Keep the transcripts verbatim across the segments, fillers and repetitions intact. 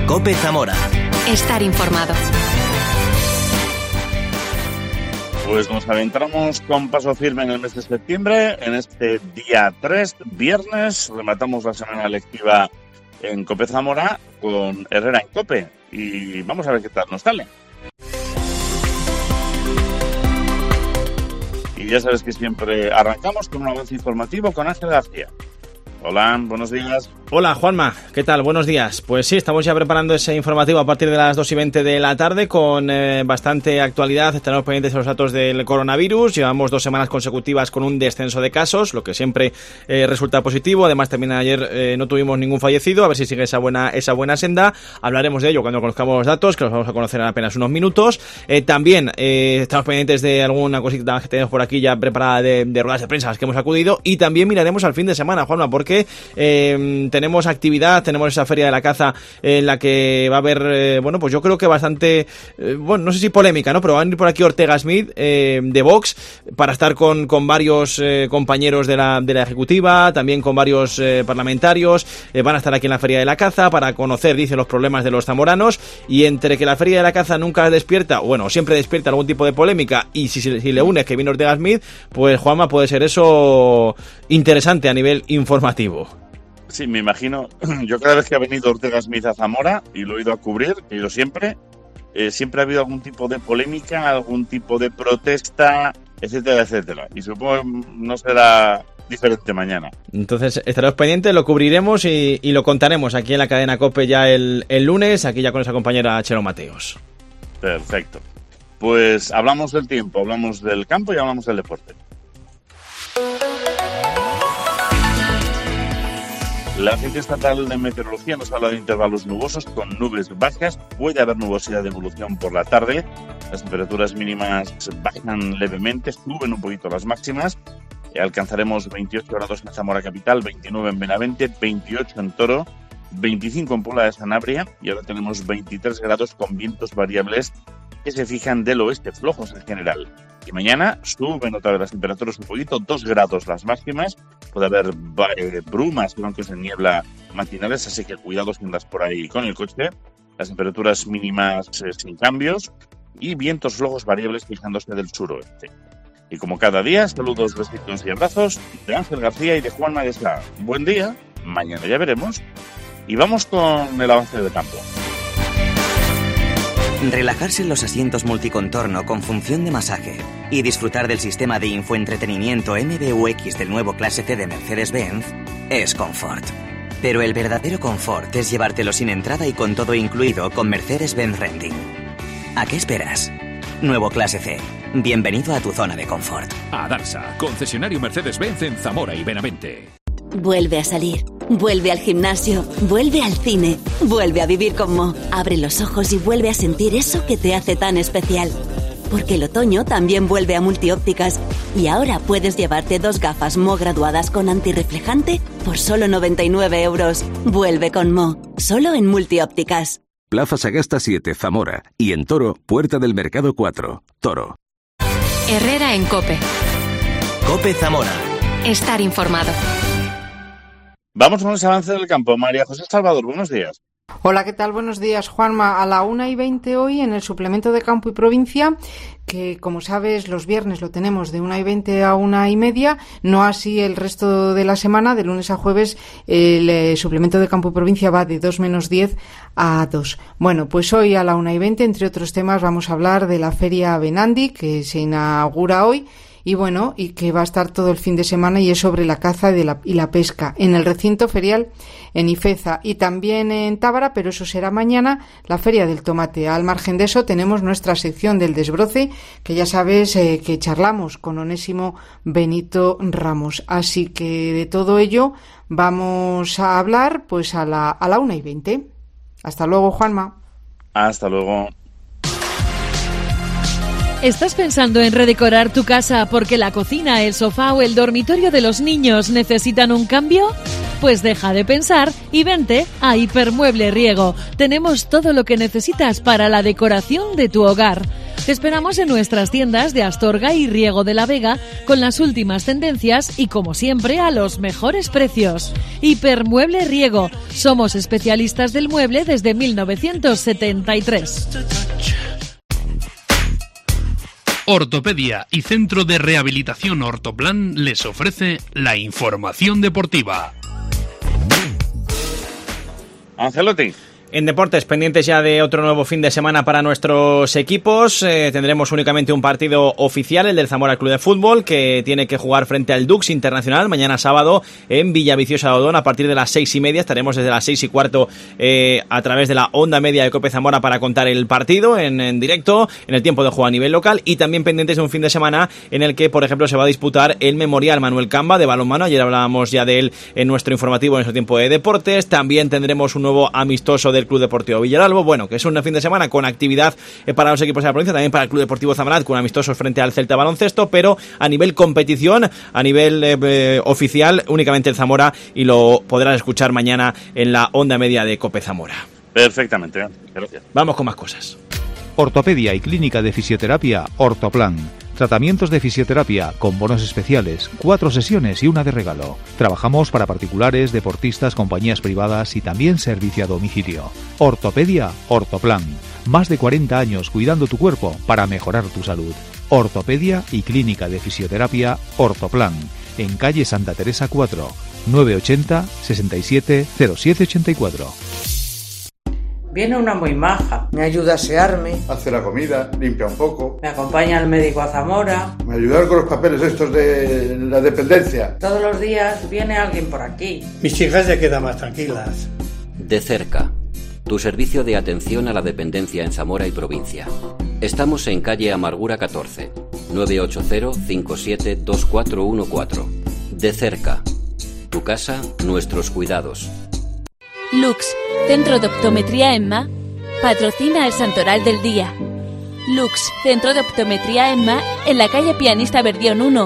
COPE Zamora. Estar informado. Pues nos adentramos con paso firme en el mes de septiembre. En este día tres, viernes, rematamos la semana lectiva en COPE Zamora con Herrera en COPE. Y vamos a ver qué tal nos sale. Y ya sabes que siempre arrancamos con un avance informativo con Ángel García. Hola, buenos días. Hola, Juanma, ¿qué tal? Buenos días. Pues sí, estamos ya preparando ese informativo a partir de las dos y veinte de la tarde con eh, bastante actualidad. Estaremos pendientes de los datos del coronavirus. Llevamos dos semanas consecutivas con un descenso de casos, lo que siempre eh, resulta positivo. Además, también ayer eh, no tuvimos ningún fallecido. A ver si sigue esa buena esa buena senda. Hablaremos de ello cuando conozcamos los datos, que los vamos a conocer en apenas unos minutos. Eh, también eh, estamos pendientes de alguna cosita que tenemos por aquí ya preparada de, de ruedas de prensa a las que hemos acudido. Y también miraremos al fin de semana, Juanma, porque que eh, tenemos actividad, tenemos esa feria de la caza en la que va a haber, eh, bueno, pues yo creo que bastante, eh, bueno, no sé si polémica, ¿no? Pero van a ir por aquí Ortega Smith eh, de Vox para estar con, con varios eh, compañeros de la, de la Ejecutiva, también con varios eh, parlamentarios, eh, van a estar aquí en la feria de la caza para conocer, dice, los problemas de los zamoranos. Y entre que la feria de la caza nunca despierta, bueno, siempre despierta algún tipo de polémica, y si, si, si le unes que viene Ortega Smith, pues Juanma, puede ser eso interesante a nivel informativo. Sí, me imagino. Yo cada vez que ha venido Ortega Smith a Zamora, y lo he ido a cubrir, he ido siempre, eh, siempre ha habido algún tipo de polémica, algún tipo de protesta, etcétera, etcétera. Y supongo que no será diferente mañana. Entonces estaremos pendientes, lo cubriremos y, y lo contaremos aquí en la cadena COPE ya el, el lunes, aquí ya con esa compañera Chelo Mateos. Perfecto. Pues hablamos del tiempo, hablamos del campo y hablamos del deporte. La Agencia Estatal de Meteorología nos habla de intervalos nubosos con nubes bajas. Puede haber nubosidad de evolución por la tarde. Las temperaturas mínimas bajan levemente, suben un poquito las máximas. Alcanzaremos veintiocho grados en Zamora capital, veintinueve en Benavente, veintiocho en Toro, veinticinco en Puebla de Sanabria y ahora tenemos veintitrés grados con vientos variables que se fijan del oeste, flojos en general. Y mañana suben otra vez las temperaturas un poquito, dos grados las máximas. Puede haber eh, brumas, aunque se niebla matinales, así que cuidado si andas por ahí con el coche. Las temperaturas mínimas eh, sin cambios y vientos flojos variables fijándose del suroeste. Y como cada día, saludos, besitos y abrazos de Ángel García y de Juan Maguesá. Buen día, mañana ya veremos. Y vamos con el avance del campo. Relajarse en los asientos multicontorno con función de masaje y disfrutar del sistema de infoentretenimiento M B U X del nuevo Clase C de Mercedes-Benz es confort. Pero el verdadero confort es llevártelo sin entrada y con todo incluido con Mercedes-Benz Renting. ¿A qué esperas? Nuevo Clase C. Bienvenido a tu zona de confort. A Darsa, concesionario Mercedes-Benz en Zamora y Benavente. Vuelve a salir, vuelve al gimnasio, vuelve al cine, vuelve a vivir con Mo. Abre los ojos y vuelve a sentir eso que te hace tan especial. Porque el otoño también vuelve a Multiópticas y ahora puedes llevarte dos gafas Mo graduadas con antirreflejante por solo noventa y nueve euros. Vuelve con Mo, solo en Multiópticas. Plaza Sagasta siete, Zamora, y en Toro, Puerta del Mercado cuatro, Toro. Herrera en COPE. COPE Zamora. Estar informado. Vamos con ese avance del campo. María José Salvador, buenos días. Hola, ¿qué tal? Buenos días, Juanma. A la una y veinte hoy en el suplemento de Campo y Provincia, que como sabes los viernes lo tenemos de una y veinte a una y media, no así el resto de la semana, de lunes a jueves el eh, suplemento de Campo y Provincia va de dos menos diez a dos. Bueno, pues hoy a la una y veinte, entre otros temas, vamos a hablar de la Feria Benandi, que se inaugura hoy, y bueno, y que va a estar todo el fin de semana y es sobre la caza de la, y la pesca en el recinto ferial en Ifeza y también en Tábara, pero eso será mañana, la Feria del Tomate. Al margen de eso tenemos nuestra sección del desbroce, que ya sabes eh, que charlamos con Onésimo Benito Ramos. Así que de todo ello vamos a hablar pues a la, a la una y veinte. Hasta luego, Juanma. Hasta luego. ¿Estás pensando en redecorar tu casa porque la cocina, el sofá o el dormitorio de los niños necesitan un cambio? Pues deja de pensar y vente a Hipermueble Riego. Tenemos todo lo que necesitas para la decoración de tu hogar. Te esperamos en nuestras tiendas de Astorga y Riego de la Vega con las últimas tendencias y, como siempre, a los mejores precios. Hipermueble Riego. Somos especialistas del mueble desde mil novecientos setenta y tres. Ortopedia y Centro de Rehabilitación Ortoplan les ofrece la información deportiva. Ancelotti. En deportes, pendientes ya de otro nuevo fin de semana para nuestros equipos. Eh, tendremos únicamente un partido oficial, el del Zamora Club de Fútbol, que tiene que jugar frente al Dux Internacional mañana sábado en Villaviciosa de Odón a partir de las seis y media. Estaremos desde las seis y cuarto eh, a través de la onda media de Cope Zamora para contar el partido en, en directo, en el tiempo de juego a nivel local, y también pendientes de un fin de semana en el que, por ejemplo, se va a disputar el Memorial Manuel Camba de balonmano. Ayer hablábamos ya de él en nuestro informativo, en nuestro tiempo de deportes. También tendremos un nuevo amistoso del Club Deportivo Villaralbo, bueno, que es un fin de semana con actividad para los equipos de la provincia, también para el Club Deportivo Zamarat, con amistosos frente al Celta Baloncesto, pero a nivel competición, a nivel eh, oficial, únicamente el Zamora, y lo podrás escuchar mañana en la onda media de Cope Zamora. Perfectamente, gracias. Vamos con más cosas. Ortopedia y Clínica de Fisioterapia Ortoplan. Tratamientos de fisioterapia con bonos especiales, cuatro sesiones y una de regalo. Trabajamos para particulares, deportistas, compañías privadas y también servicio a domicilio. Ortopedia Ortoplan. Más de cuarenta años cuidando tu cuerpo para mejorar tu salud. Ortopedia y Clínica de Fisioterapia Ortoplan. En calle Santa Teresa cuatro, nueve ochenta, sesenta y siete, cero siete ochenta y cuatro. Viene una muy maja, me ayuda a asearme, hace la comida, limpia un poco, me acompaña al médico a Zamora, me ayuda con los papeles estos de la dependencia. Todos los días viene alguien por aquí. Mis hijas ya quedan más tranquilas. De cerca, tu servicio de atención a la dependencia en Zamora y provincia. Estamos en calle Amargura catorce, nueve ocho cero, cinco siete, dos cuatro uno cuatro. De cerca, tu casa, nuestros cuidados. Lux, Centro de Optometría EMMA, patrocina el Santoral del Día. Lux, Centro de Optometría EMMA, en la calle Pianista Verdión uno.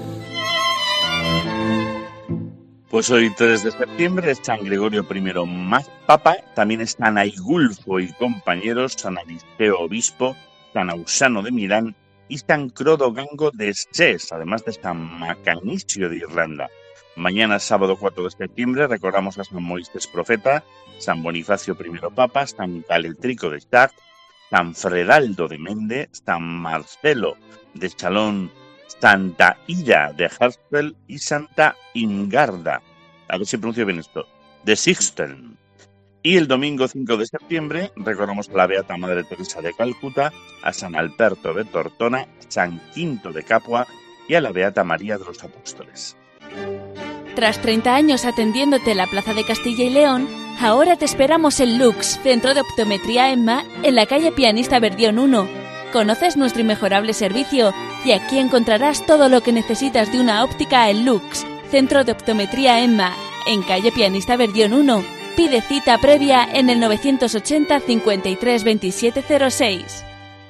Pues hoy, tres de septiembre, es San Gregorio I más Papa, también es San Aigulfo y compañeros, San Aristeo Obispo, San Ausano de Milán y San Crodogango de Ses, además de San Macanicio de Irlanda. Mañana, sábado cuatro de septiembre, recordamos a San Moisés Profeta, San Bonifacio I Papa, San Caletrico de Stac, San Fredaldo de Mende, San Marcelo de Chalón, Santa Ida de Haspel y Santa Ingarda, a ver si pronuncio bien esto, de Sixten. Y el domingo cinco de septiembre recordamos a la Beata Madre Teresa de Calcuta, a San Alberto de Tortona, San Quinto de Capua y a la Beata María de los Apóstoles. Tras treinta años atendiéndote en la Plaza de Castilla y León, ahora te esperamos en Lux, Centro de Optometría EMMA, en la calle Pianista Verdión uno. Conoces nuestro inmejorable servicio y aquí encontrarás todo lo que necesitas de una óptica en Lux, Centro de Optometría EMMA, en calle Pianista Verdión uno. Pide cita previa en el novecientos ochenta, cincuenta y tres, veintisiete cero seis.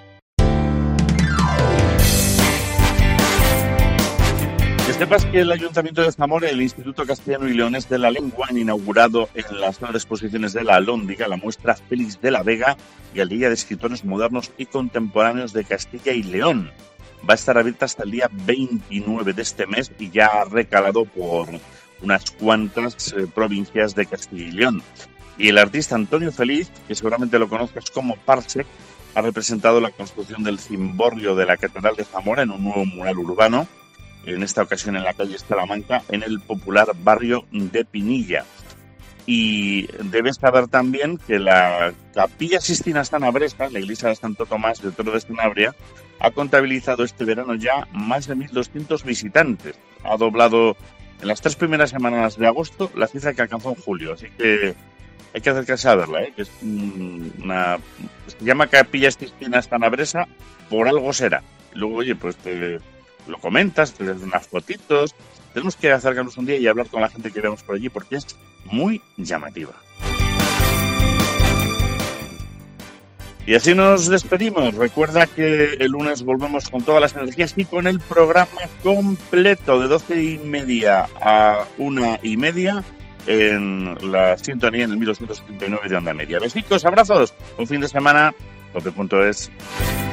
Que sepas que el Ayuntamiento de Zamora y el Instituto Castellano y Leonés de la Lengua han inaugurado en las nuevas exposiciones de la Alhóndiga la muestra Félix de la Vega, Galería de Escritores Modernos y Contemporáneos de Castilla y León. Va a estar abierta hasta el día veintinueve de este mes y ya ha recalado por unas cuantas eh, provincias de Castilla y León. Y el artista Antonio Feliz, que seguramente lo conozcas como Parsec, ha representado la construcción del cimborrio de la Catedral de Zamora en un nuevo mural urbano, en esta ocasión en la calle Salamanca, en el popular barrio de Pinilla. Y debes saber también que la Capilla Sistina Sanabresca, la iglesia de Santo Tomás de Toro de Sanabria, ha contabilizado este verano ya más de mil doscientos visitantes. Ha doblado en las tres primeras semanas de agosto la cifra que alcanzó en julio. Así que hay que acercarse a verla, ¿eh? Que es una, se llama Capilla Sistina Sanabresca, por algo será. Luego, oye, pues te lo comentas, te das unas fotitos. Tenemos que acercarnos un día y hablar con la gente que vemos por allí porque es muy llamativa. Y así nos despedimos. Recuerda que el lunes volvemos con todas las energías y con el programa completo de doce y media a una y media en la sintonía en el mil doscientos setenta y nueve de Onda Media. Besitos, abrazos, un fin de semana, cope punto es.